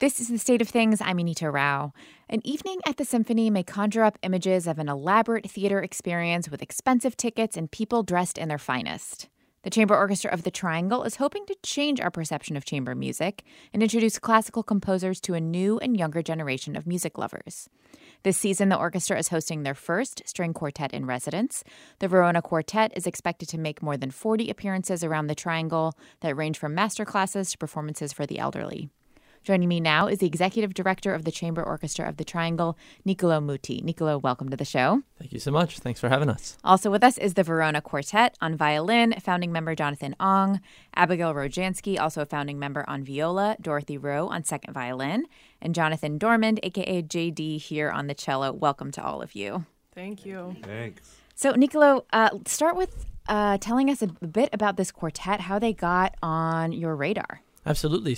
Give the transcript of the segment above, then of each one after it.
This is The State of Things. I'm Anita Rao. An evening at the symphony may conjure up images of an elaborate theater experience with expensive tickets and people dressed in their finest. The Chamber Orchestra of the Triangle is hoping to change our perception of chamber music and introduce classical composers to a new and younger generation of music lovers. This season, the orchestra is hosting their first string quartet in residence. The Verona Quartet is expected to make more than 40 appearances around the Triangle that range from masterclasses to performances for the elderly. Joining me now is the Executive Director of the Chamber Orchestra of the Triangle, Niccolo Muti. Niccolo, welcome to the show. Thank you so much. Thanks for having us. Also with us is the Verona Quartet on violin, founding member Jonathan Ong, Abigail Rojansky, also a founding member on viola, Dorothy Rowe on second violin, and Jonathan Dormand, a.k.a. JD, here on the cello. Welcome to all of you. Thank you. Thanks. So, Niccolo, start with telling us a bit about this quartet, how they got on your radar. Absolutely.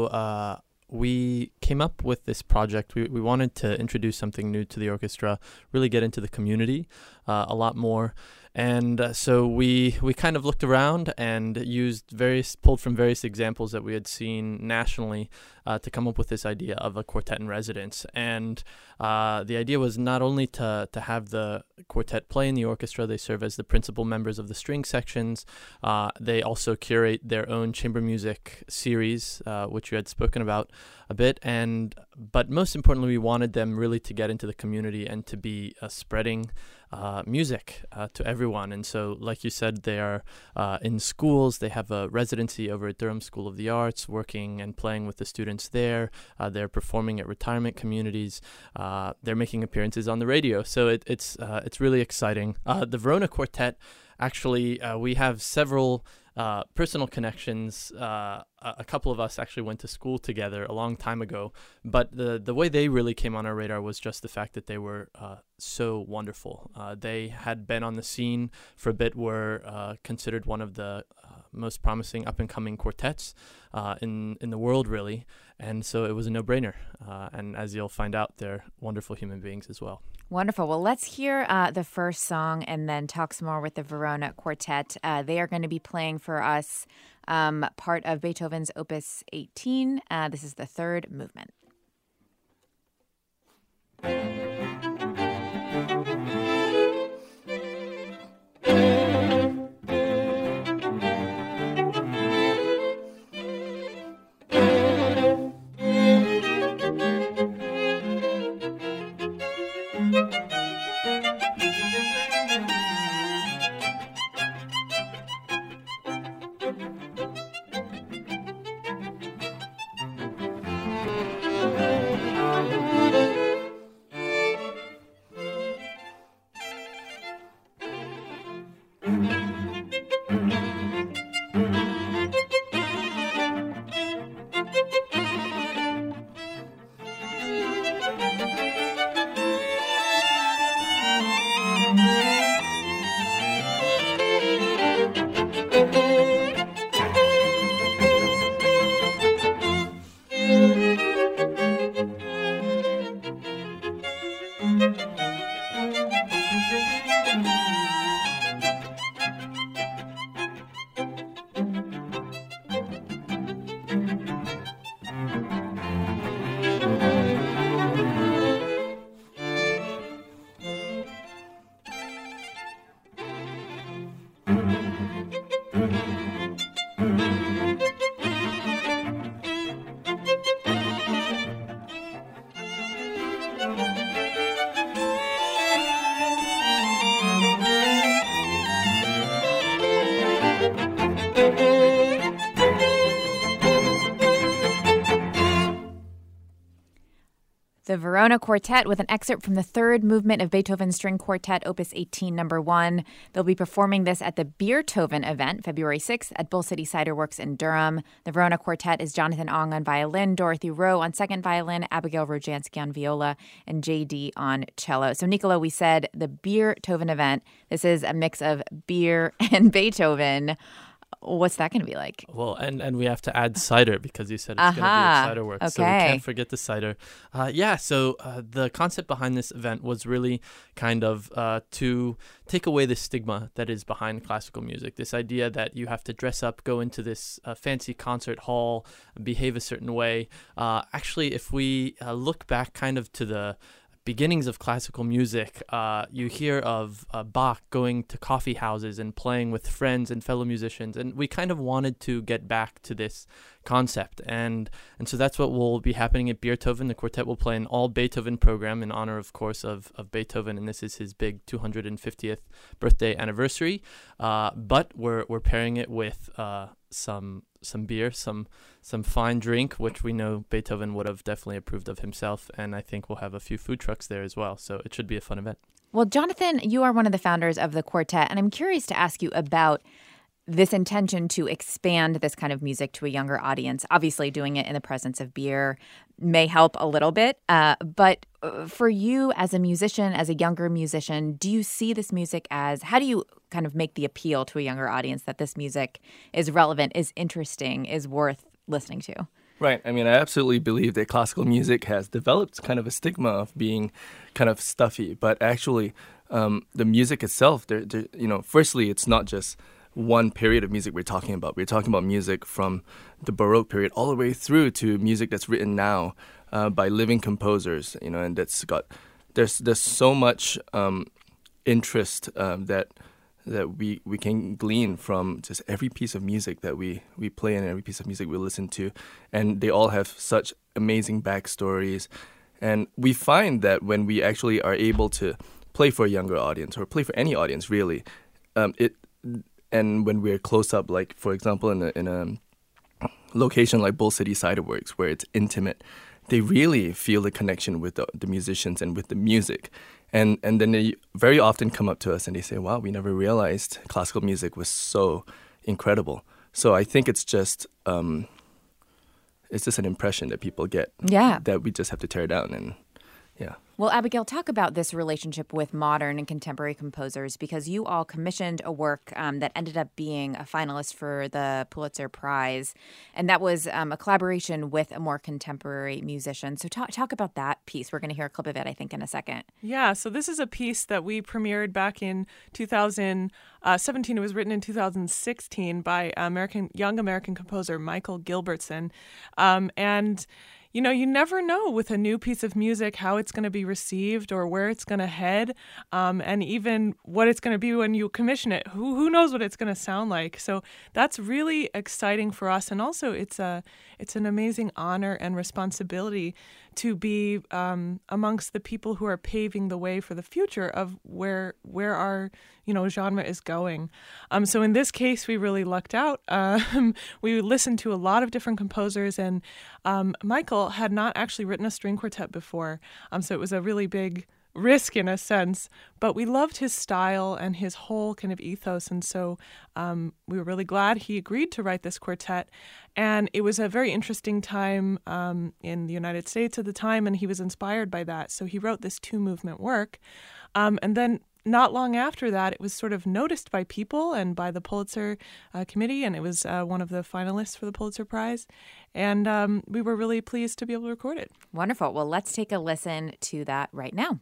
So we came up with this project. We wanted to introduce something new to the orchestra, really get into the community a lot more. And so we kind of looked around and pulled from various examples that we had seen nationally to come up with this idea of a quartet in residence. And the idea was not only to have the quartet play in the orchestra, they serve as the principal members of the string sections. They also curate their own chamber music series, which you had spoken about a bit. But most importantly, we wanted them really to get into the community and to be spreading music to everyone. And so, like you said, they are in schools. They have a residency over at Durham School of the Arts, working and playing with the students there. They're performing at retirement communities. They're making appearances on the radio. So it's really exciting. The Verona Quartet, actually, we have several personal connections. A couple of us actually went to school together a long time ago, but the way they really came on our radar was just the fact that they were so wonderful. They had been on the scene for a bit, were considered one of the most promising up-and-coming quartets in the world, really, and so it was a no-brainer. And as you'll find out, they're wonderful human beings as well. Wonderful. Well, let's hear the first song and then talk some more with the Verona Quartet. They are going to be playing for us part of Beethoven's Opus 18. This is the third movement. The Verona Quartet with an excerpt from the third movement of Beethoven's String Quartet, Opus 18, number 1. They'll be performing this at the Beethoven event, February 6th, at Bull City Cider Works in Durham. The Verona Quartet is Jonathan Ong on violin, Dorothy Rowe on second violin, Abigail Rojansky on viola, and JD on cello. So, Niccolo, we said the Beethoven event. This is a mix of beer and Beethoven. What's that going to be like? Well, and we have to add cider because you said it's going to be a cider work. Okay. So we can't forget the cider. So the concept behind this event was really kind of to take away the stigma that is behind classical music. This idea that you have to dress up, go into this fancy concert hall, behave a certain way. Actually, if we look back kind of to the beginnings of classical music, you hear of Bach going to coffee houses and playing with friends and fellow musicians, and we kind of wanted to get back to this concept, and so that's what will be happening at Beethoven. The quartet will play an all Beethoven program in honor, of course, of Beethoven, and this is his big 250th birthday anniversary. But we're pairing it with some beer, some fine drink, which we know Beethoven would have definitely approved of himself, and I think we'll have a few food trucks there as well, so it should be a fun event. Well, Jonathan, you are one of the founders of the quartet, and I'm curious to ask you about this intention to expand this kind of music to a younger audience. Obviously, doing it in the presence of beer may help a little bit, but for you as a musician, as a younger musician, do you see this music as, how do you kind of make the appeal to a younger audience that this music is relevant, is interesting, is worth listening to? Right. I mean, I absolutely believe that classical music has developed kind of a stigma of being kind of stuffy, but actually the music itself, firstly, it's not just one period of music we're talking about. We're talking about music from the Baroque period all the way through to music that's written now by living composers, and that's got, there's so much interest that we can glean from just every piece of music that we play and every piece of music we listen to. And they all have such amazing backstories. And we find that when we actually are able to play for a younger audience or play for any audience, really, and when we're close up, like, for example, in a location like Bull City Cider Works, where it's intimate, they really feel the connection with the musicians and with the music. And then they very often come up to us and they say, wow, we never realized classical music was so incredible. So I think it's just an impression that people get that we just have to tear down. And yeah. Well, Abigail, talk about this relationship with modern and contemporary composers, because you all commissioned a work that ended up being a finalist for the Pulitzer Prize, and that was a collaboration with a more contemporary musician. So talk about that piece. We're going to hear a clip of it, I think, in a second. Yeah, so this is a piece that we premiered back in 2017. It was written in 2016 by young American composer Michael Gilbertson, and you never know with a new piece of music how it's going to be received or where it's going to head, and even what it's going to be when you commission it. Who knows what it's going to sound like? So that's really exciting for us, and also it's an amazing honor and responsibility to be amongst the people who are paving the way for the future of where our genre is going. So in this case, we really lucked out. We listened to a lot of different composers, and Michael had not actually written a string quartet before, so it was a really big risk in a sense, but we loved his style and his whole kind of ethos, and so we were really glad he agreed to write this quartet. And it was a very interesting time in the United States at the time, and he was inspired by that, so he wrote this 2-movement work, and then not long after that, it was sort of noticed by people and by the Pulitzer Committee, and it was one of the finalists for the Pulitzer Prize. And we were really pleased to be able to record it. Wonderful. Well, let's take a listen to that right now.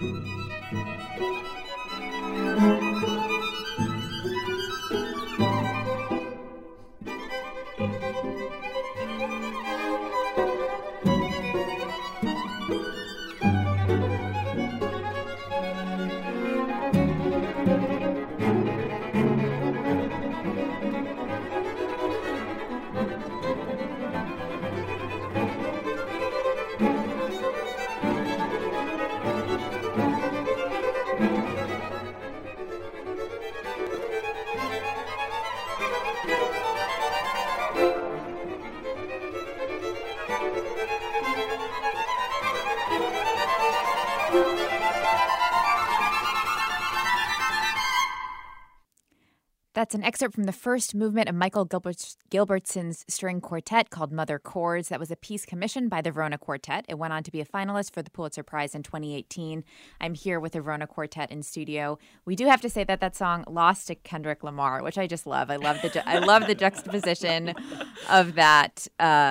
That's an excerpt from the first movement of Michael Gilbertson's string quartet called Mother Chords. That was a piece commissioned by the Verona Quartet. It went on to be a finalist for the Pulitzer Prize in 2018. I'm here with the Verona Quartet in studio. We do have to say that that song lost to Kendrick Lamar, which I just love. I love the juxtaposition of that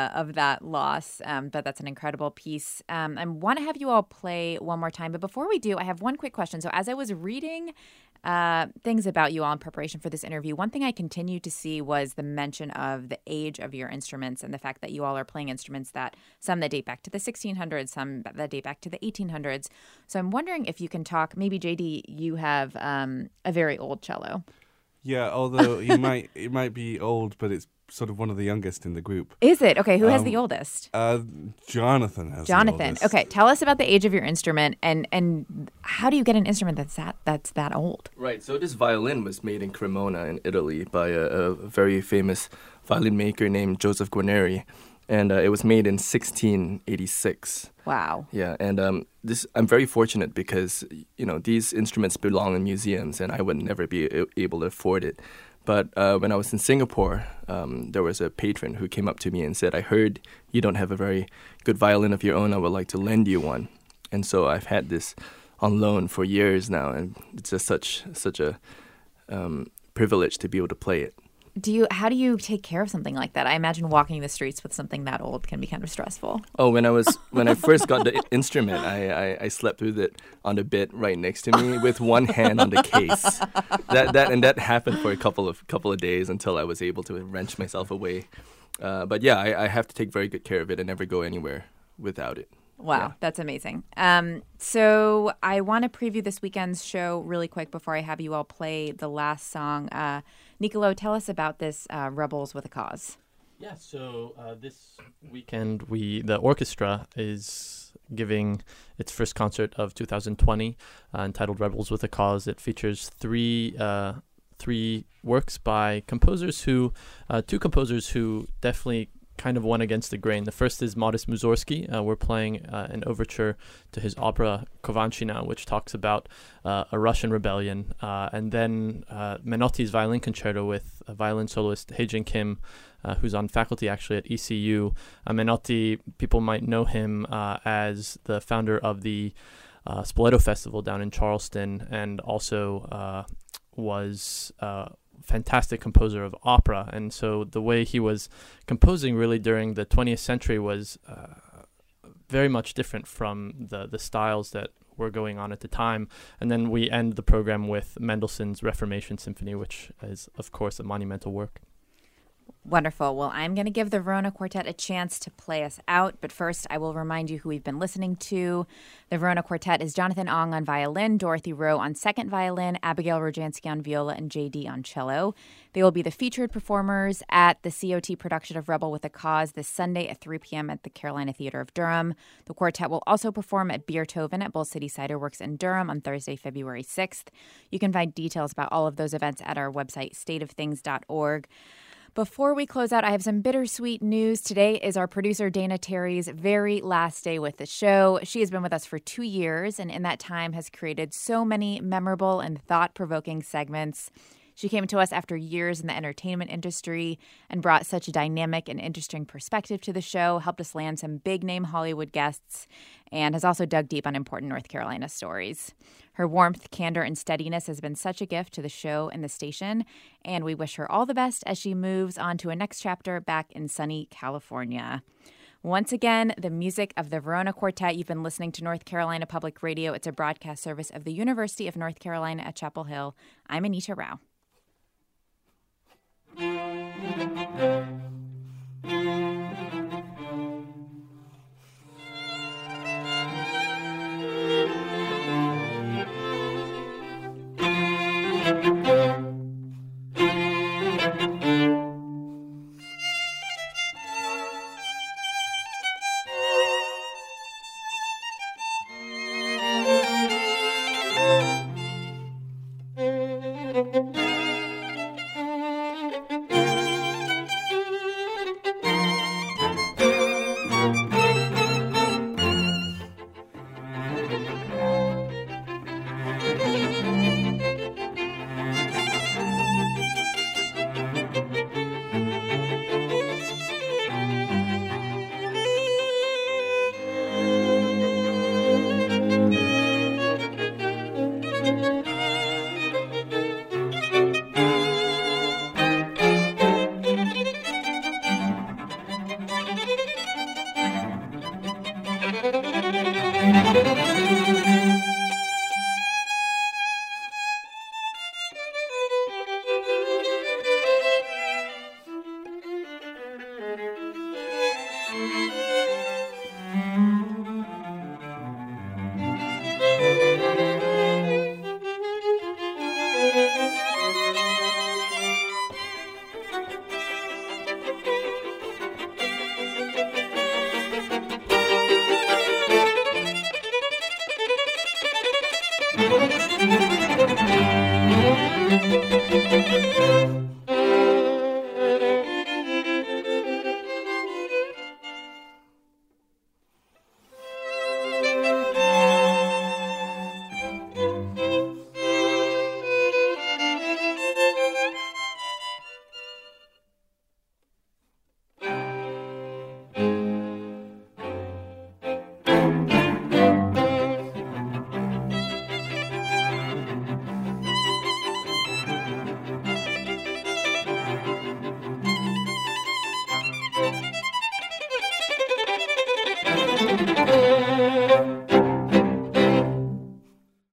loss. But that's an incredible piece. I want to have you all play one more time. But before we do, I have one quick question. So as I was reading things about you all in preparation for this interview, one thing I continued to see was the mention of the age of your instruments and the fact that you all are playing instruments that some that date back to the 1600s, some that date back to the 1800s. So I'm wondering if you can talk, maybe JD, you have a very old cello. Yeah, although it might be old, but it's sort of one of the youngest in the group. Is it? Okay, who has the oldest? Jonathan has Jonathan. the oldest. Okay, tell us about the age of your instrument and how do you get an instrument that's that old? Right, so this violin was made in Cremona in Italy by a very famous violin maker named Joseph Guarneri, and it was made in 1686. Wow. Yeah, and I'm very fortunate because, these instruments belong in museums and I would never be able to afford it. But when I was in Singapore, there was a patron who came up to me and said, I heard you don't have a very good violin of your own. I would like to lend you one. And so I've had this on loan for years now, and it's just such a privilege to be able to play it. How do you take care of something like that? I imagine walking the streets with something that old can be kind of stressful. Oh, when I first got the instrument, I slept with it on the bed right next to me with one hand on the case. That happened for a couple of days until I was able to wrench myself away. But yeah, I have to take very good care of it and never go anywhere without it. Wow, yeah. That's amazing. So I want to preview this weekend's show really quick before I have you all play the last song. Nicolo, tell us about this Rebels with a Cause. Yeah, so this weekend the orchestra is giving its first concert of 2020 entitled Rebels with a Cause. It features three works by two composers who definitely kind of went against the grain. The first is Modest Mussorgsky. We're playing an overture to his opera Kovanchina, which talks about a Russian rebellion. And then Menotti's violin concerto with a violin soloist Haejin Kim, who's on faculty actually at ECU. Menotti, people might know him as the founder of the Spoleto Festival down in Charleston, and also was fantastic composer of opera. And so the way he was composing really during the 20th century was very much different from the styles that were going on at the time. And then we end the program with Mendelssohn's Reformation Symphony, which is, of course, a monumental work. Wonderful. Well, I'm going to give the Verona Quartet a chance to play us out. But first, I will remind you who we've been listening to. The Verona Quartet is Jonathan Ong on violin, Dorothy Rowe on second violin, Abigail Rojansky on viola, and JD on cello. They will be the featured performers at the COT production of Rebel with a Cause this Sunday at 3 p.m. at the Carolina Theater of Durham. The quartet will also perform at Beertoven at Bull City Cider Works in Durham on Thursday, February 6th. You can find details about all of those events at our website, stateofthings.org. Before we close out, I have some bittersweet news. Today is our producer Dana Terry's very last day with the show. She has been with us for 2 years, and in that time has created so many memorable and thought-provoking segments. She came to us after years in the entertainment industry and brought such a dynamic and interesting perspective to the show, helped us land some big-name Hollywood guests, and has also dug deep on important North Carolina stories. Her warmth, candor, and steadiness has been such a gift to the show and the station, and we wish her all the best as she moves on to a next chapter back in sunny California. Once again, the music of the Verona Quartet. You've been listening to North Carolina Public Radio. It's a broadcast service of the University of North Carolina at Chapel Hill. I'm Anita Rao.